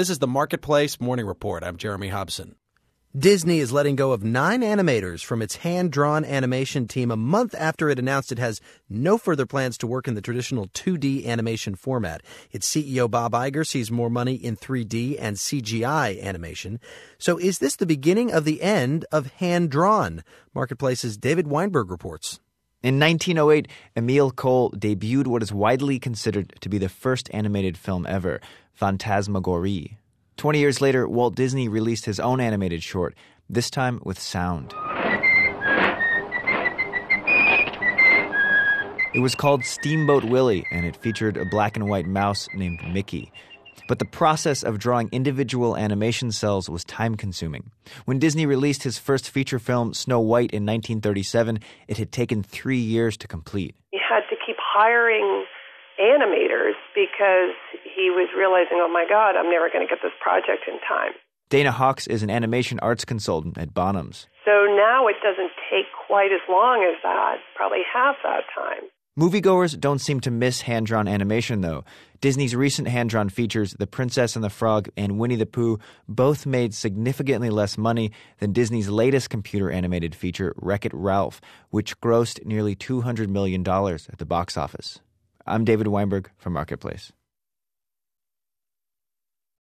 This is the Marketplace Morning Report. I'm Jeremy Hobson. Disney is letting go of 9 animators from its hand-drawn animation team a month after it announced it has no further plans to work in the traditional 2D animation format. Its CEO Bob Iger sees more money in 3D and CGI animation. So is this the beginning of the end of hand-drawn? Marketplace's David Weinberg reports. In 1908, Emile Cole debuted what is widely considered to be the first animated film ever, Phantasmagorie. 20 years later, Walt Disney released his own animated short, this time with sound. It was called Steamboat Willie, and it featured a black and white mouse named Mickey. But the process of drawing individual animation cells was time-consuming. When Disney released his first feature film, Snow White, in 1937, it had taken 3 years to complete. He had to keep hiring animators because he was realizing, oh my God, I'm never going to get this project in time. Dana Hawks is an animation arts consultant at Bonhams. So now it doesn't take quite as long as that, probably half that time. Moviegoers don't seem to miss hand-drawn animation, though. Disney's recent hand-drawn features, The Princess and the Frog and Winnie the Pooh, both made significantly less money than Disney's latest computer-animated feature, Wreck-It Ralph, which grossed nearly $200 million at the box office. I'm David Weinberg for Marketplace.